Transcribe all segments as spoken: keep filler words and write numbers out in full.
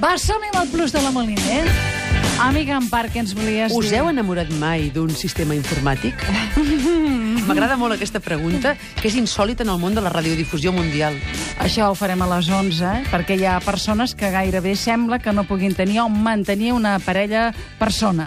Va, som-hi amb el plus de la Moliner. Amiga Empar, què ens volies dir? Us heu enamorat mai d'un sistema informàtic? M'agrada molt aquesta pregunta, que és insòlita en el món de la radiodifusió mundial. Això ho farem a les onze, eh? Perquè hi ha persones que gairebé sembla que no puguin tenir o mantenir una parella persona.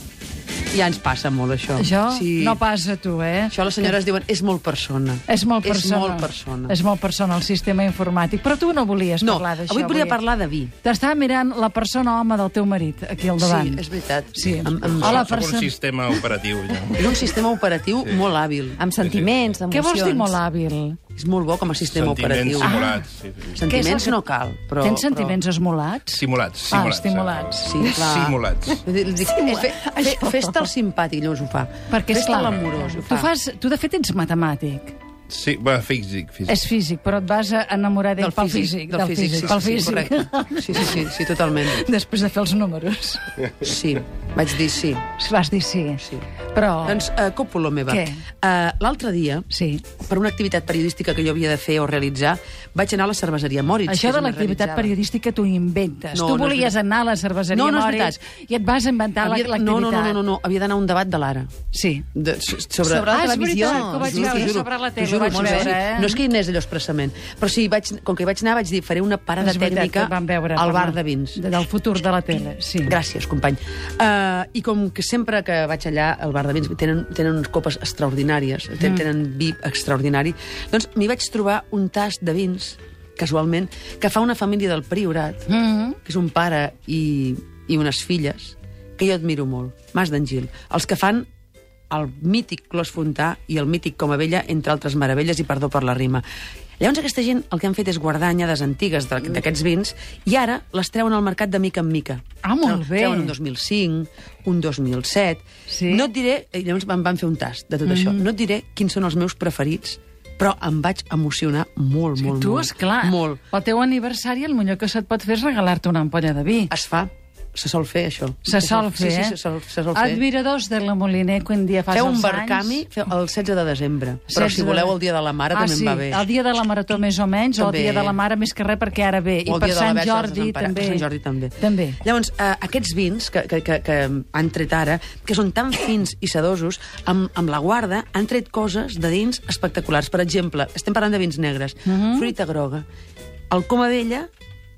Ja ens passa molt, això. Això Sí. no passa a tu, eh? Això les senyores diuen, és molt persona. És molt persona. És molt persona. És molt persona, el sistema informàtic. Però tu no volies No, parlar d'això. avui volia avui. parlar de vi. T'estava mirant la persona home del teu marit, aquí al davant. Sí, és veritat. Sí. Amb, amb... Hola, Soc un persona. sistema operatiu, ja. És un sistema operatiu sí. molt hàbil. Amb sentiments, Què emocions. vols dir molt hàbil? És molt bo com a sistema Sentiments operatiu. simulats. Sí, sí. Sentiments que- no cal, però... Tens sentiments però... esmolats? Simulats, Ah, simulats. estimulats. Sí, clar. Simulats. Vull dir, dic, Simula- fe, fe, Això. Fes-te el simpàtic, llavors ho fa. Perquè, Fes-te esclar, l'amorós, ho tu, fa. fas, tu de fet ets matemàtic. Sí, va, físic, físic. És físic, però et vas a enamorar d'ell pel físic. Del físic, sí, pel sí, sí, físic. correcte. Sí, sí, sí, sí, totalment. Després de fer els números. Sí, vaig dir sí. Vas dir sí. sí. Però... Doncs, uh, còpula meva. Què? Uh, L'altre dia, Sí. per una activitat periodística que jo havia de fer o realitzar, vaig anar a la cerveseria Moritz. Això que és de on es l'activitat realitzava. periodística t'ho inventes. No, tu no és volies veritat. anar a la cerveseria No, no és Moritz veritat. i et vas inventar Havia... l'activitat. No, no, no, no, no, no, havia d'anar a un debat de l'Ara. Sí. De, so- sobre... Sobre la Ah, és televisió. veritat, que ho vaig T'ho juro, veure t'ho juro, sobre la t'ho tele, juro, ho vaig molt veure, bé. eh? No és que hi anés allò expressament, però sí, vaig, com que hi vaig anar, vaig dir, faré una parada És veritat, tècnica que vam veure al bar parlar de vins. de- Del futur de la tele, sí. Gràcies, company. Uh, I com que sempre que vaig allà al bar de vins tenen, tenen unes copes extraordinàries, tenen, tenen vi extraordinari, doncs m'hi vaig trobar un tast de vins, casualment, que fa una família del Priorat, Mm-hmm. que és un pare i, i unes filles, que jo admiro molt, Mas d'Angil. Els que fan el mític Clos Fontà i el mític Comabella, entre altres meravelles, i perdó per la rima. Llavors aquesta gent el que han fet és guardar anyades antigues de- d'aquests vins i ara les treuen al mercat de mica en mica. Ah, molt bé. Treuen un dos mil cinc, un dos mil set... Sí? No et diré... i Llavors van, van fer un tast de tot mm. això. No et diré quins són els meus preferits, però em vaig emocionar molt, molt, Tu, molt. esclar, Molt. pel teu aniversari el millor que se't pot fer és regalar-te una ampolla de vi. Es fa. Se sol fer, això. Se sol fer, sí, eh? Sí, se sol, se sol fer. Admiradors de la Moliner, que un dia fas Feu un els barcami anys... feu el setze de desembre. Però setze si voleu el dia de la mare ah, també sí, em va bé. el dia de la marató més o menys, o el També. dia de la mare més que res perquè ara ve. I O el per dia de la Sant Verge dels Jordi Desemparats. també. Per Sant Jordi també. També. Llavors, eh, aquests vins que, que, que, que han tret ara, que són tan fins i sedosos, amb, amb la guarda han tret coses de dins espectaculars. Per exemple, estem parlant de vins negres. Mhm. Fruita groga. El Comabella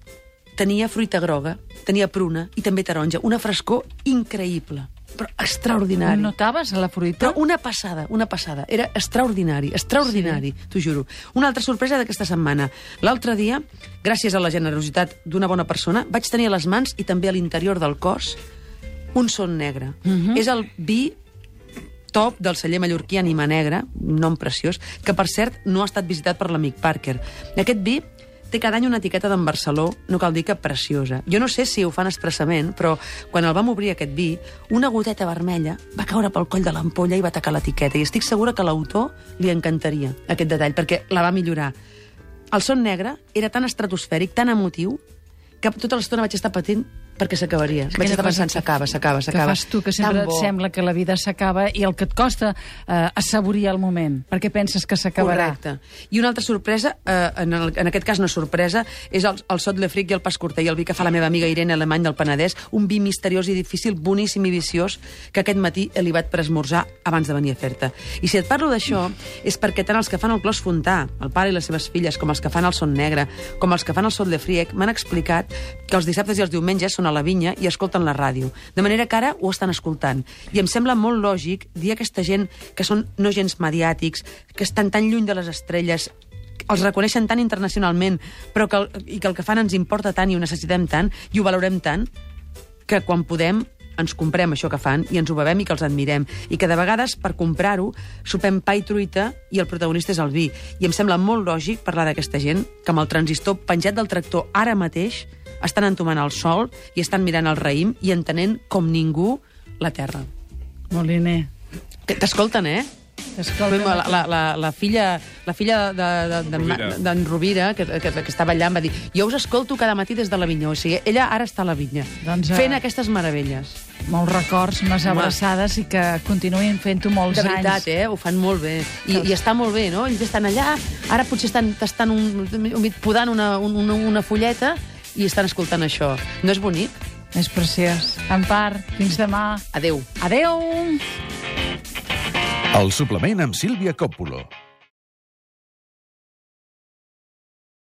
tenia fruita groga, tenia pruna i també taronja. Una frescor increïble, però extraordinari. Notaves la fruita? Però una passada, una passada. Era extraordinari, extraordinari, sí. T'ho juro. Una altra sorpresa d'aquesta setmana. L'altre dia, gràcies a la generositat d'una bona persona, vaig tenir a les mans i també a l'interior del cos un son negre. Mhm. És el vi top del celler mallorquí Ànima Negra, un nom preciós, que per cert no ha estat visitat per l'amic Parker. Aquest vi té cada any una etiqueta d'en Barceló, no cal dir que preciosa. Jo no sé si ho fan expressament, però quan el vam obrir aquest vi, una goteta vermella va caure pel coll de l'ampolla i va atacar l'etiqueta. I estic segura que a l'autor li encantaria aquest detall, perquè la va millorar. El son negre era tan estratosfèric, tan emotiu, que tota l'estona vaig estar patint perquè s'acabaria. Vaig Aquella estar cosa pensant, que- s'acaba, s'acaba, Que s'acaba. fas tu, que sempre Tan et bo. sembla que la vida s'acaba i el que et costa eh, assaborir el moment, perquè penses que s'acabarà. Correcte. I una altra sorpresa, eh, en, el, en aquest cas no sorpresa, és el, el Sot Le Fric i el Pascorter i el vi que fa la meva amiga Irene Alemany del Penedès, un vi misteriós i difícil, boníssim i viciós, que aquest matí he libat per esmorzar abans de venir a fer-te. I si et parlo d'això, és perquè tant els que fan el Clos Fontà, el pare i les seves filles, com els que fan el Son Negre, com els que fan el Sot Le Fric, m'han explicat que els dissabtes i els diumenges són a la vinya i escolten la ràdio. De manera que ara ho estan escoltant. I em sembla molt lògic dir a aquesta gent que són no gens mediàtics, que estan tan lluny de les estrelles, els reconeixen tan internacionalment, però que el, i que el que fan ens importa tant i ho necessitem tant i ho valorem tant, que quan podem ens comprem això que fan i ens ho bevem i que els admirem. I que de vegades, per comprar-ho, sopem pa i truita i el protagonista és el vi. I em sembla molt lògic parlar d'aquesta gent que amb el transistor penjat del tractor ara mateix estan entomant el sol i estan mirant el raïm i entenent com ningú la terra. Moliner, Que T'escolten, eh? escolta... La, la, la, la filla, la filla d'en de, de, Rovira. d'en Rovira, que, que, que estava allà, em va dir jo us escolto cada matí des de la vinya. O sigui, ella ara està a la vinya, Doncs, eh, fent aquestes meravelles. Molts records, unes Home. abraçades i que continuïn fent-ho molts De veritat, anys. eh? Ho fan molt bé. I, i està molt bé, no? Ells estan allà, ara potser estan tastant un, un, podant una, una, una fulleta i estan escoltant això. No és bonic? És preciós. Empar, fins demà. Adéu. Adéu! El suplement amb Sílvia Coppola.